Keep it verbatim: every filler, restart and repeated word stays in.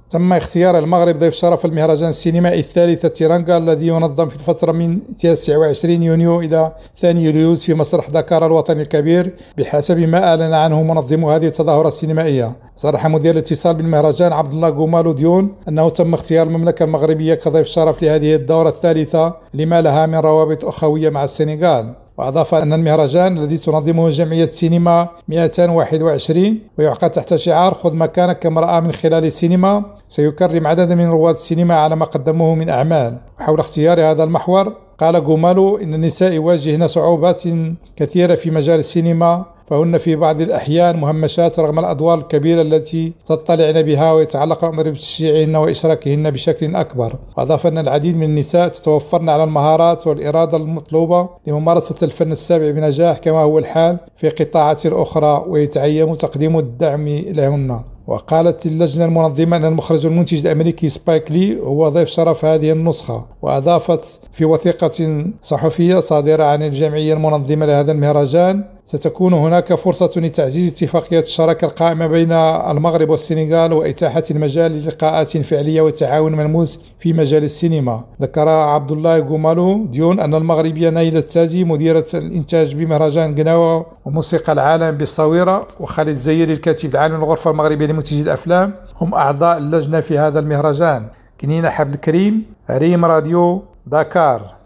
تم اختيار المغرب ضيف شرف المهرجان السينمائي الثالث تيرانغا الذي ينظم في الفترة من تاسع وعشرين يونيو إلى ثاني يوليوز في مسرح دكار الوطني الكبير بحسب ما أعلن عنه منظم هذه التظاهرة السينمائية. صرح مدير الاتصال بالمهرجان عبد الله غومالو ديون أنه تم اختيار المملكة المغربية كضيف شرف لهذه الدورة الثالثة لما لها من روابط أخوية مع السنغال. وأضاف أن المهرجان الذي تنظمه جمعية سينما مئتين وواحد وعشرين ويعقد تحت شعار خذ مكانك كامرأة من خلال السينما سيكرم عددا من رواد السينما على ما قدموه من أعمال. وحول اختيار هذا المحور قال غومالو إن النساء يواجهن صعوبات كثيرة في مجال السينما، فهن في بعض الأحيان مهمشات رغم الأدوار الكبيرة التي تطلعن بها، ويتعلق الأمر بتشجيعهن وإشراكهن بشكل أكبر. وأضاف أن العديد من النساء تتوفرن على المهارات والإرادة المطلوبة لممارسة الفن السابع بنجاح كما هو الحال في قطاعات أخرى، ويتعين تقديم الدعم لهن. وقالت اللجنة المنظمة أن المخرج المنتج الأمريكي سبايك لي هو ضيف شرف هذه النسخة. وأضافت في وثيقة صحفية صادرة عن الجمعية المنظمة لهذا المهرجان ستكون هناك فرصة لتعزيز اتفاقية الشراكة القائمة بين المغرب والسنغال وإتاحة المجال للقاءات فعلية وتعاون ملموس في مجال السينما. ذكر عبد الله غومالو ديون أن المغربية نايلة التازي مديرة الإنتاج بمهرجان قناوة وموسيقى العالم بالصويرة وخالد زيري الكاتب العام للغرفة المغربية لمنتجي الأفلام هم أعضاء اللجنة في هذا المهرجان. كنينة حبل الكريم، ريم راديو، دكار.